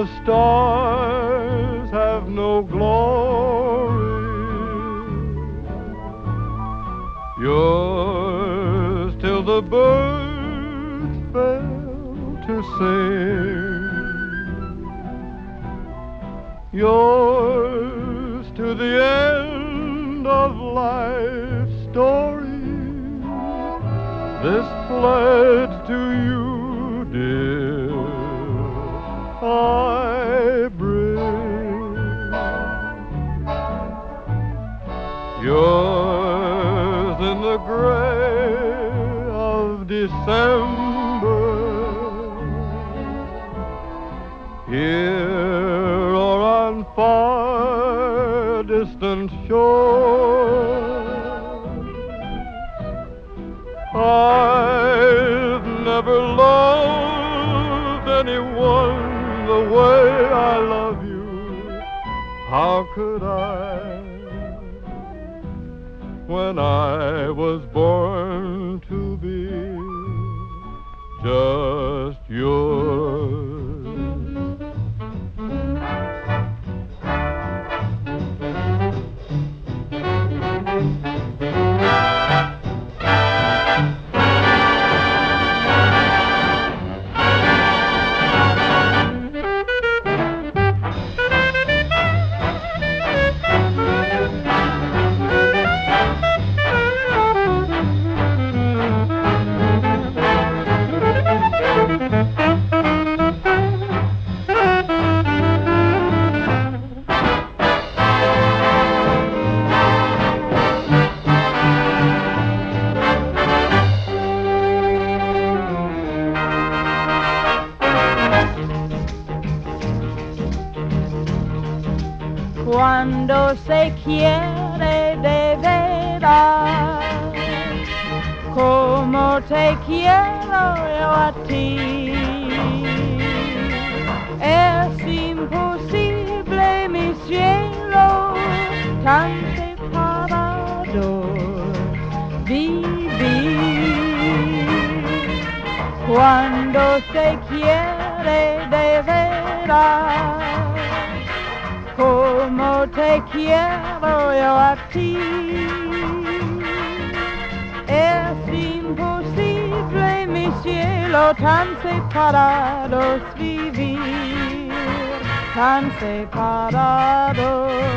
the stars have no glory. Yours till the birds fail to sing. Yours to the end of life's story. This pledge to you, dear, I bring. Yours in the gray of December, here or on far distant shores. I've never loved anyone the way I love you. How could I, when I was born to be just yours? Cuando se quiere de veras, como te quiero yo a ti, es imposible, mi cielo, tan separados vivir. Cuando se quiere de veras, como te quiero yo a ti, es imposible, mi cielo, tan separados vivir, tan separados.